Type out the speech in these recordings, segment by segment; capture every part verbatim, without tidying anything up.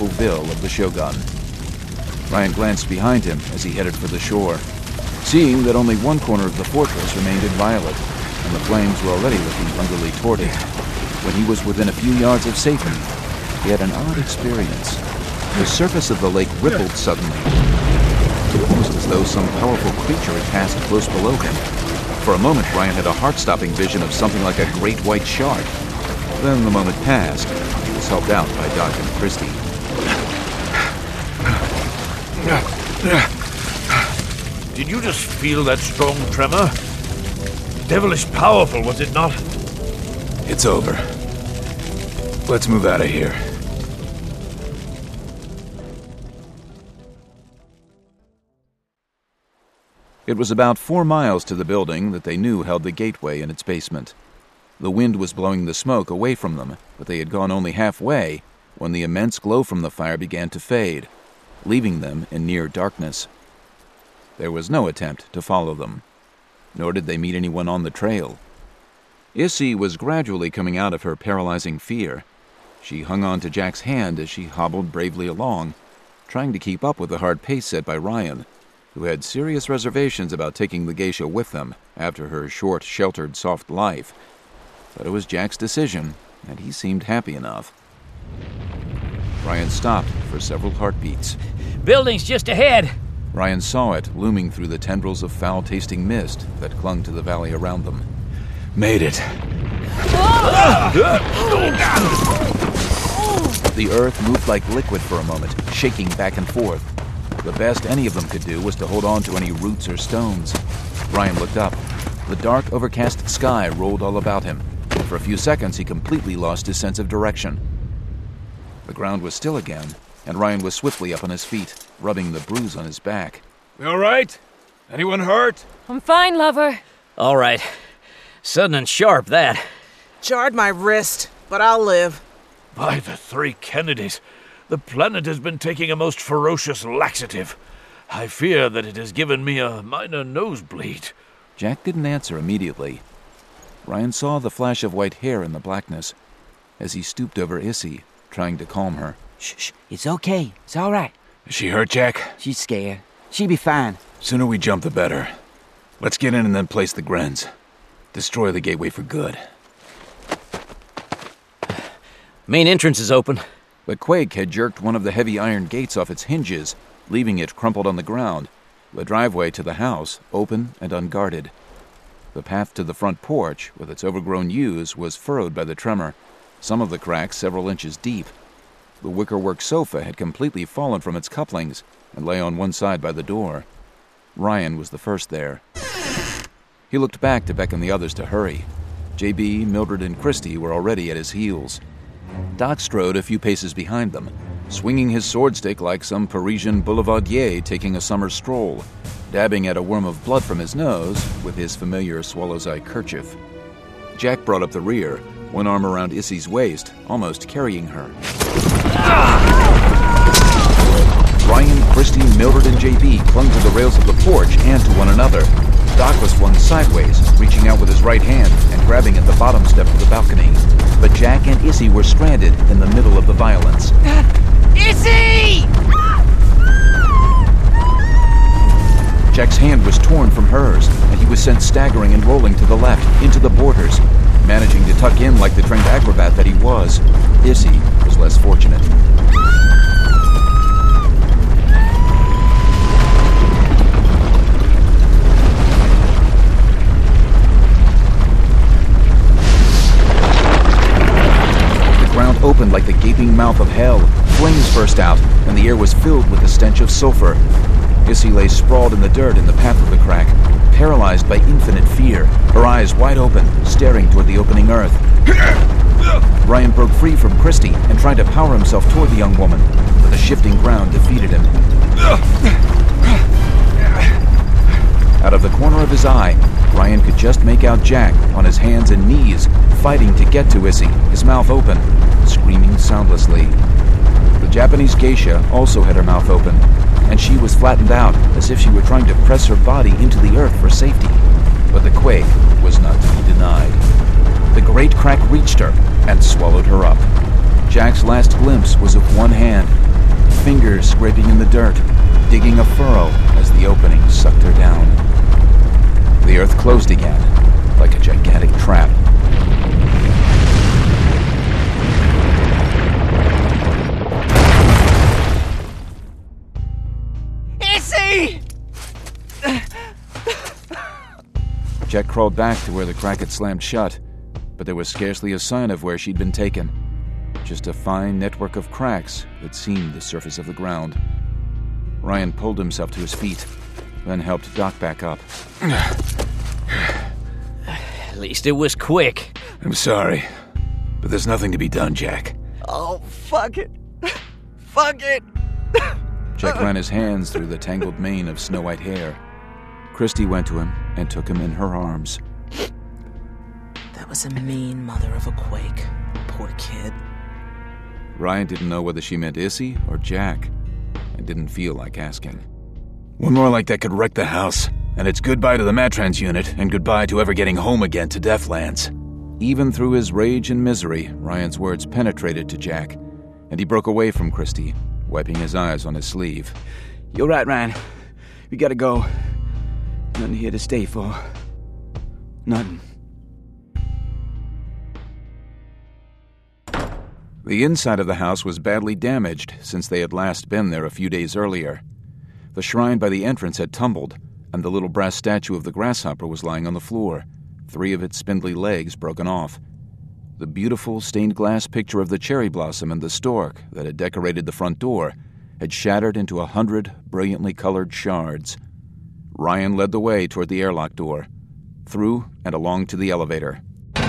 beautiful ville of the Shogun. Ryan glanced behind him as he headed for the shore, seeing that only one corner of the fortress remained inviolate, and the flames were already looking hungrily toward it. When he was within a few yards of safety, he had an odd experience. The surface of the lake rippled suddenly, almost as though some powerful creature had passed close below him. For a moment, Ryan had a heart-stopping vision of something like a great white shark. Then the moment passed, and he was helped out by Doc and Christy. Did you just feel that strong tremor? Devilish powerful, was it not? It's over. Let's move out of here. It was about four miles to the building that they knew held the gateway in its basement. The wind was blowing the smoke away from them, but they had gone only halfway when the immense glow from the fire began to fade, leaving them in near darkness. There was no attempt to follow them, nor did they meet anyone on the trail. Issy was gradually coming out of her paralyzing fear. She hung on to Jack's hand as she hobbled bravely along, trying to keep up with the hard pace set by Ryan, who had serious reservations about taking the geisha with them after her short, sheltered, soft life. But it was Jack's decision, and he seemed happy enough. Ryan stopped for several heartbeats. Building's just ahead. Ryan saw it looming through the tendrils of foul-tasting mist that clung to the valley around them. Made it. The earth moved like liquid for a moment, shaking back and forth. The best any of them could do was to hold on to any roots or stones. Ryan looked up. The dark, overcast sky rolled all about him, and for a few seconds he completely lost his sense of direction. The ground was still again, and Ryan was swiftly up on his feet, rubbing the bruise on his back. You all right? Anyone hurt? I'm fine, lover. All right. Sudden and sharp, that. Jarred my wrist, but I'll live. By the three Kennedys, the planet has been taking a most ferocious laxative. I fear that it has given me a minor nosebleed. Jack didn't answer immediately. Ryan saw the flash of white hair in the blackness as he stooped over Issy, trying to calm her. Shh, shh, it's okay. It's all right. Is she hurt, Jack? She's scared. She'll be fine. Sooner we jump, the better. Let's get in and then place the Grens. Destroy the gateway for good. Main entrance is open. The quake had jerked one of the heavy iron gates off its hinges, leaving it crumpled on the ground, the driveway to the house open and unguarded. The path to the front porch, with its overgrown yews, was furrowed by the tremor, some of the cracks several inches deep. The wickerwork sofa had completely fallen from its couplings and lay on one side by the door. Ryan was the first there. He looked back to beckon the others to hurry. J B, Mildred, and Christy were already at his heels. Doc strode a few paces behind them, swinging his sword stick like some Parisian boulevardier taking a summer stroll, dabbing at a worm of blood from his nose with his familiar swallow's eye kerchief. Jack brought up the rear, one arm around Issy's waist, almost carrying her. Ryan, Christy, Mildred, and J B clung to the rails of the porch and to one another. Doc was flung sideways, reaching out with his right hand and grabbing at the bottom step of the balcony. But Jack and Issy were stranded in the middle of the violence. Issy! Jack's hand was torn from hers, and he was sent staggering and rolling to the left, into the borders, managing to tuck in like the trained acrobat that he was. Issy was less fortunate. Opened like the gaping mouth of hell. Flames burst out, and the air was filled with the stench of sulfur. Issy lay sprawled in the dirt in the path of the crack, paralyzed by infinite fear, her eyes wide open, staring toward the opening earth. Ryan broke free from Christy and tried to power himself toward the young woman, but the shifting ground defeated him. Out of the corner of his eye, Ryan could just make out Jack on his hands and knees, fighting to get to Issy, his mouth open, screaming soundlessly. The Japanese geisha also had her mouth open, and she was flattened out as if she were trying to press her body into the earth for safety. But the quake was not to be denied. The great crack reached her and swallowed her up. Jack's last glimpse was of one hand, fingers scraping in the dirt, digging a furrow as the opening sucked her down. The earth closed again, like a gigantic trap. Izzy! Jack crawled back to where the crack had slammed shut, but there was scarcely a sign of where she'd been taken. Just a fine network of cracks that seamed the surface of the ground. Ryan pulled himself to his feet, then helped Doc back up. At least it was quick. I'm sorry, but there's nothing to be done, Jack. Oh, fuck it. Fuck it. Jack ran his hands through the tangled mane of snow-white hair. Christy went to him and took him in her arms. That was a mean mother of a quake. Poor kid. Ryan didn't know whether she meant Issy or Jack, and didn't feel like asking. One more like that could wreck the house, and it's goodbye to the Matrans unit, and goodbye to ever getting home again to Deathlands. Even through his rage and misery, Ryan's words penetrated to Jack, and he broke away from Christy, wiping his eyes on his sleeve. You're right, Ryan. We gotta go. Nothing here to stay for. Nothing. The inside of the house was badly damaged since they had last been there a few days earlier. The shrine by the entrance had tumbled, and the little brass statue of the grasshopper was lying on the floor, three of its spindly legs broken off. The beautiful stained glass picture of the cherry blossom and the stork that had decorated the front door had shattered into a hundred brilliantly colored shards. Ryan led the way toward the airlock door, through and along to the elevator.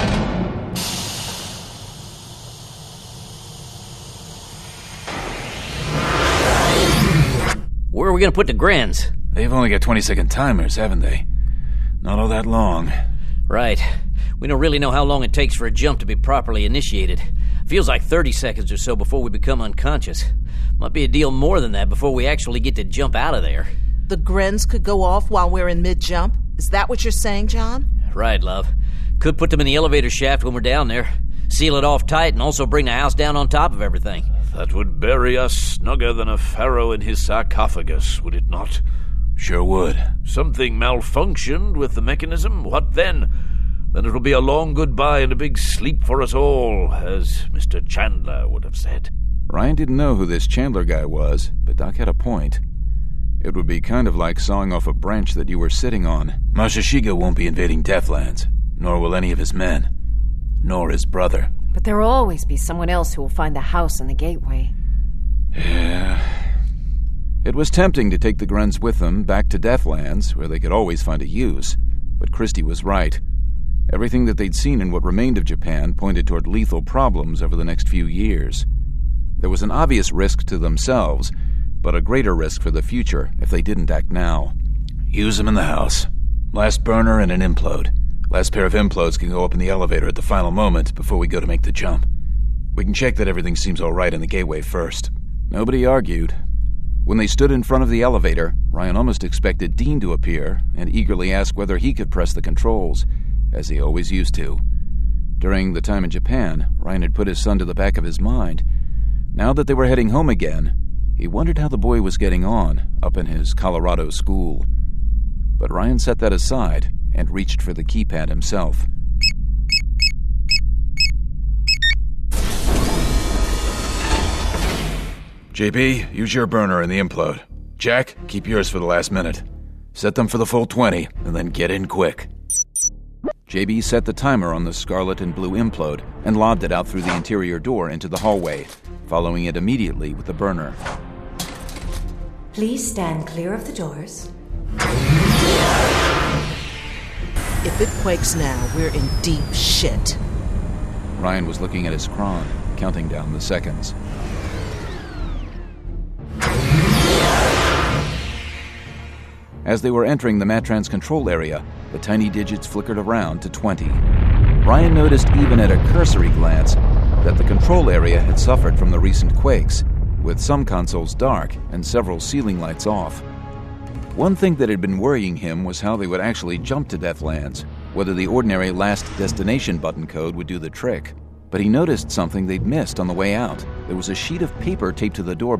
Where are we going to put the Grens? They've only got twenty-second timers, haven't they? Not all that long. Right. We don't really know how long it takes for a jump to be properly initiated. Feels like thirty seconds or so before we become unconscious. Might be a deal more than that before we actually get to jump out of there. The Grens could go off while we're in mid-jump? Is that what you're saying, John? Right, love. Could put them in the elevator shaft when we're down there. Seal it off tight and also bring the house down on top of everything. That would bury us snugger than a pharaoh in his sarcophagus, would it not? Sure would. Something malfunctioned with the mechanism. What then? Then it'll be a long goodbye and a big sleep for us all, as Mister Chandler would have said. Ryan didn't know who this Chandler guy was, but Doc had a point. It would be kind of like sawing off a branch that you were sitting on. Masashiga won't be invading Deathlands, nor will any of his men, nor his brother. But there will always be someone else who will find the house and the gateway. Yeah. It was tempting to take the Grens with them back to Deathlands, where they could always find a use. But Christy was right. Everything that they'd seen in what remained of Japan pointed toward lethal problems over the next few years. There was an obvious risk to themselves, but a greater risk for the future if they didn't act now. Use them in the house. Last burner and an implode. Last pair of implodes can go up in the elevator at the final moment before we go to make the jump. We can check that everything seems all right in the gateway first. Nobody argued. When they stood in front of the elevator, Ryan almost expected Dean to appear and eagerly ask whether he could press the controls, as he always used to. During the time in Japan, Ryan had put his son to the back of his mind. Now that they were heading home again, he wondered how the boy was getting on up in his Colorado school. But Ryan set that aside and reached for the keypad himself. J B, use your burner in the implode. Jack, keep yours for the last minute. Set them for the full twenty, and then get in quick. J B set the timer on the scarlet and blue implode and lobbed it out through the interior door into the hallway, following it immediately with the burner. Please stand clear of the doors. If it quakes now, we're in deep shit. Ryan was looking at his cron, counting down the seconds. As they were entering the Matrans control area, the tiny digits flickered around to twenty. Ryan noticed even at a cursory glance that the control area had suffered from the recent quakes, with some consoles dark and several ceiling lights off. One thing that had been worrying him was how they would actually jump to Deathlands, whether the ordinary last destination button code would do the trick. But he noticed something they'd missed on the way out. There was a sheet of paper taped to the door